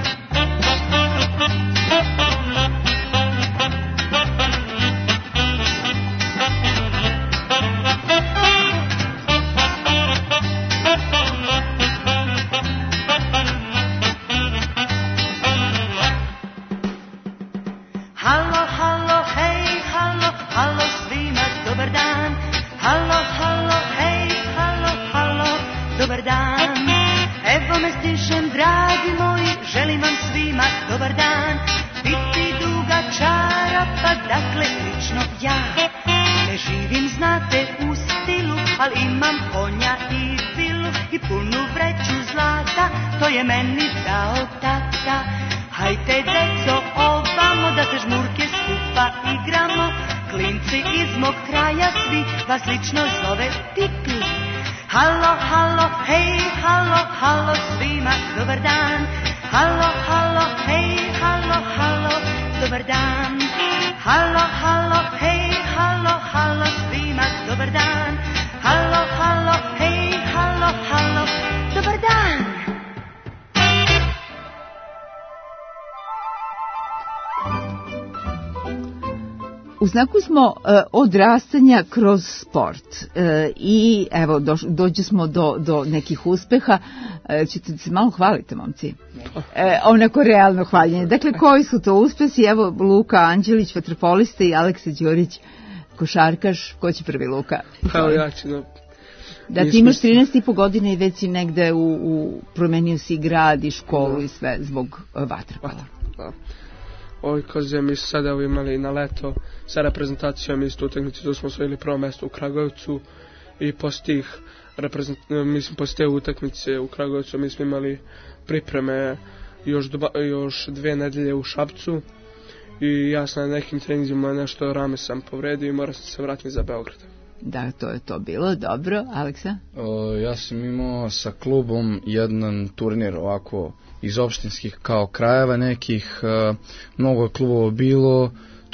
Halo, halo, hej, halo, halo, svima dobar dan. Halo, halo, hej, halo, halo, dobar dan. Evo me stižem, dragi moji, želim vam svima dobar dan. Pipi duga čarapa, dakle lično ja. Ne živim, znate, u stilu, ali imam konja i vilu i punu vreću zlata, to je meni dao tata. Hajte, deco, ovamo da se žmurke skupa igramo. Klinci iz mog kraja svi vas lično zove Pipi. Halo, halo, hej, halo, halo, svima dobar dan. Halo, halo, hej, halo, halo, dobar dan. Halo, halo, hej, halo, halo, svima dobar dan. Halo, halo, hej, halo, halo, dobar dan. U znaku smo uh, odrastanja kroz sport uh, i evo do, dođe smo do, do nekih uspeha. Uh, ćete se malo hvalite, momci? Uh, onako realno hvaljenje. Dakle, koji su to uspesi? Evo, Luka Anđelić, vaterpolista, i Aleksa Đurić, košarkaš. Ko će prvi, Luka? Evo ja ću da... Da, ti imaš trinaest i po godine i već si negde u, u promenio si grad i školu, da, i sve zbog uh, vaterpola. Da. Ovi koze mi su sada imali na leto sa reprezentacijom isto utakmice, tu smo osvojili prvo mesto u Kragujevcu i posle tih reprezent... mislim posle te utakmice u Kragujevcu mi smo imali pripreme još, dva, još dve nedelje u Šapcu i ja sam na nekim trenizima nešto rame sam povredio i morao sam se vratiti za Beograd. Da, to je to bilo, dobro. Aleksa? O, ja sam imao sa klubom jedan turnir ovako iz opštinskih kao krajeva nekih, uh, mnogo klubova bilo,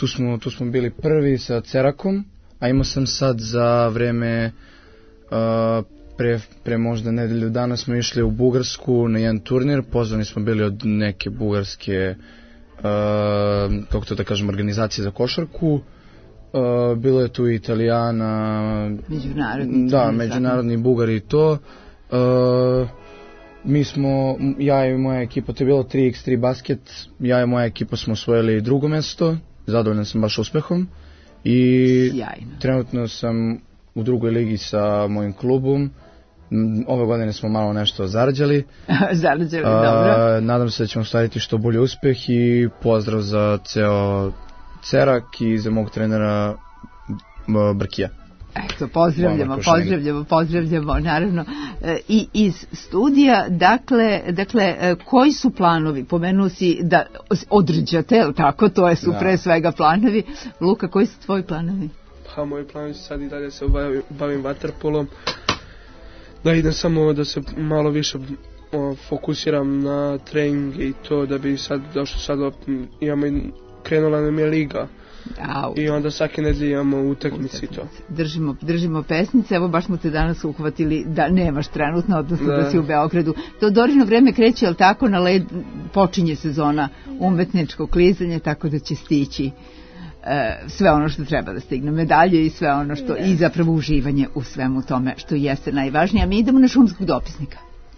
tu smo, tu smo bili prvi sa Cerakom, a imao sam sad za vreme, uh, pre, pre možda nedelju dana smo išli u Bugarsku na jedan turnir, pozvani smo bili od neke bugarske, uh, kako to da kažem, organizacije za košarku. Uh, bilo je tu i Italijana, međunarodni, da, međunarodni Bugari i to. Uh, mi smo, ja i moja ekipa, to je bilo tri iks tri basket, ja i moja ekipa smo osvojili drugo mesto, zadovoljan sam baš uspehom i sjajno. Trenutno sam u drugoj ligi sa mojim klubom. Ove godine smo malo nešto zarađali. zarađali, dobro. Nadam se da ćemo staviti što bolji uspeh i pozdrav za ceo Cerak i za mog trenera Brkija. Eto, pozdravljamo, pozdravljamo, pozdravljamo, naravno, i iz studija. Dakle, dakle, koji su planovi? Pomenuo si da određate, je li tako? To je su pre svega planovi. Luka, koji su tvoji planovi? Pa, moji planovi su sad i dalje se bavim, bavim vaterpolom, da idem samo da se malo više o, fokusiram na treninge i to, da bi sad došlo sad, imamo i krenula nam je liga. Au. I onda svake nedelje imamo utakmice i to. Držimo, držimo pesnice, evo baš smo te danas uhvatili da nemaš trenutno, odnosno da, da si u Beogradu. To Dorino vreme kreće, ali tako, na led počinje sezona umetničko klizanje, tako da će stići e, sve ono što treba da stigne, medalje i sve ono što, i zapravo uživanje u svemu tome što jeste najvažnije. A mi idemo na šumskog dopisnika.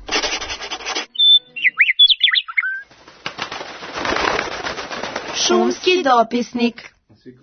Šumski dopisnik.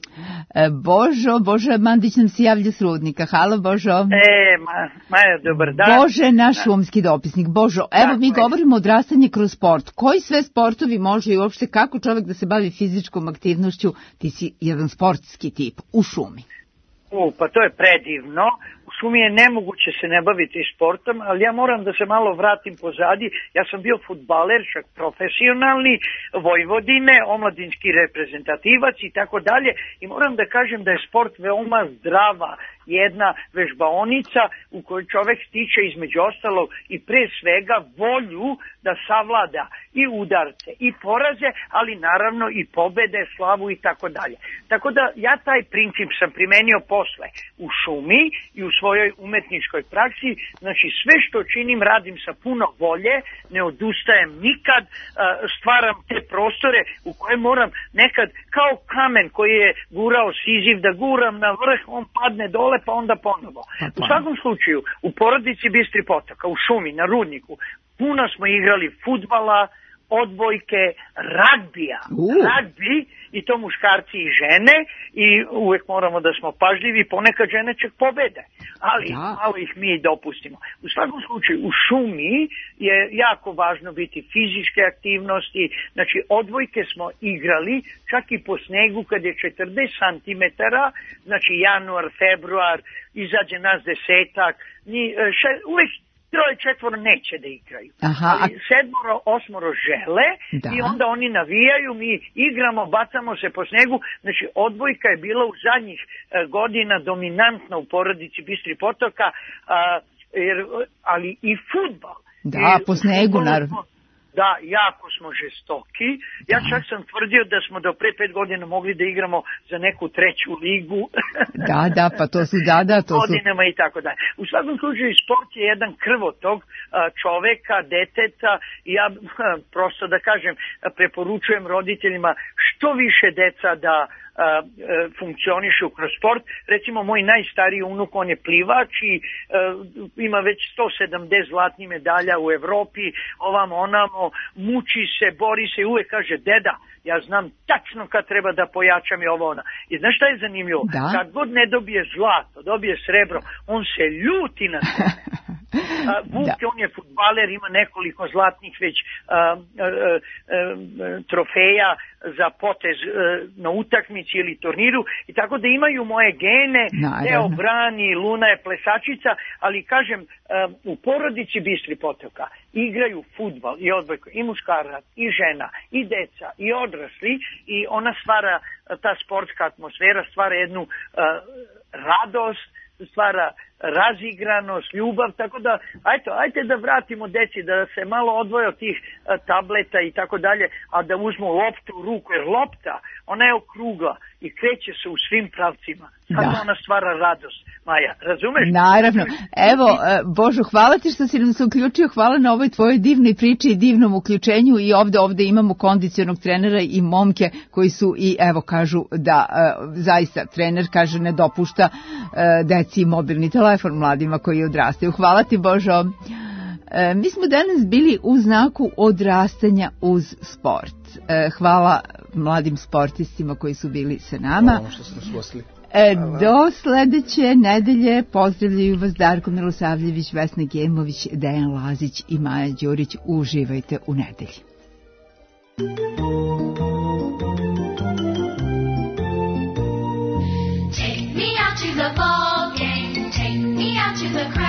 Božo, Božo Mandić nam se javlja s Rudnika. Halo, Božo. E, ma, Maja, dobar dan. Bože, naš šumski dopisnik. Božo, evo mi govorimo o odrastanju kroz sport. Koji sve sportovi može i uopšte kako čovjek da se bavi fizičkom aktivnošću? Ti si jedan sportski tip u šumi. U, pa to je predivno. U šumi je nemoguće se ne baviti sportom, ali ja moram da se malo vratim pozadi. Ja sam bio fudbaler, čak profesionalni, Vojvodine, omladinski reprezentativac i tako dalje. I moram da kažem da je sport veoma zdrava jedna vežbaonica u kojoj čovek stiče između ostalog i pre svega volju da savlada i udarce i poraze, ali naravno i pobede, slavu i tako dalje. Tako da ja taj princip sam primenio posle u šumi i u svojoj umetničkoj praksi. Znači sve što činim radim sa puno volje, ne odustajem nikad, stvaram te prostore u koje moram nekad kao kamen koji je gurao Siziv da guram na vrh, on padne dole pa onda ponovo. U svakom slučaju, u porodici Bistri potoka, u šumi, na rudniku, puno smo igrali fudbala, odbojke, ragbija, uh. ragbi, i to muškarci i žene, i uvek moramo da smo pažljivi, ponekad žene čak pobede, ali ja. malo ih mi dopustimo. U svakom slučaju, u šumi je jako važno biti fizičke aktivnosti, znači odbojke smo igrali čak i po snegu kad je četrdeset santimetara, znači januar, februar, izađe nas desetak, ni, še, uvek troje četvoro neće da igraju. Aha, ali sedmoro, osmoro žele da. I onda oni navijaju, mi igramo, bacamo se po snegu. Znači odbojka je bila u zadnjih eh, godina dominantna u porodici Bistri potoka, a, jer, ali i fudbal. Da, I, po snegu naravno. Da, jako smo žestoki. Ja čak sam tvrdio da smo do pre pet godina mogli da igramo za neku treću ligu. Da, da, pa to su, da, da, to su. Godinama i tako dalje. U svakom slučaju sport je jedan krvotok čoveka, deteta, i ja prosto da kažem, preporučujem roditeljima što više deca da funkcionišu kroz sport. Recimo, moj najstariji unuk, on je plivač i uh, ima već sto sedamdeset zlatnih medalja u Evropi, ovamo onamo, muči se, bori se i uvek kaže, deda, ja znam tačno kad treba da pojačam i ovo ona. I znaš šta je zanimljivo? Da? Kad god ne dobije zlato, dobije srebro, on se ljuti na to. Vuk, on je fudbaler, ima nekoliko zlatnih već a, a, a, a, trofeja za potez a, na utakmici ili turniru, i tako da imaju moje gene. Teo brani, Luna je plesačica, ali kažem, a, u porodici Bistri potoka igraju fudbal i odbojku i muškarac, i žena, i deca, i odrasli, i ona stvara, ta sportska atmosfera stvara jednu a, radost, stvara razigranost, ljubav, tako da, ajte, ajte da vratimo deci, da se malo odvoje od tih a, tableta i tako dalje, a da uzmu loptu u ruku, jer lopta, ona je okrugla i kreće se u svim pravcima. Tako ona stvara radost. Maja, razumeš? Naravno. Evo, Božo, hvala ti što si nam se uključio, hvala na ovoj tvojoj divnoj priči i divnom uključenju i ovde, ovde imamo kondicionog trenera i momke koji su i, evo, kažu da zaista trener, kaže, ne dopušta deci mobilni telefon mladima koji odrastaju. Hvala ti, Božo. Mi smo danas bili u znaku odrastanja uz sport. Hvala mladim sportistima koji su bili sa nama. Hvala što ste nas ugostili. Do sledeće nedelje pozdravljaju vas Darko Milosavljević, Vesna Gemović, Dejan Lazić i Maja Đurić. Uživajte u nedelji. Take me out to the ball game, take me out to the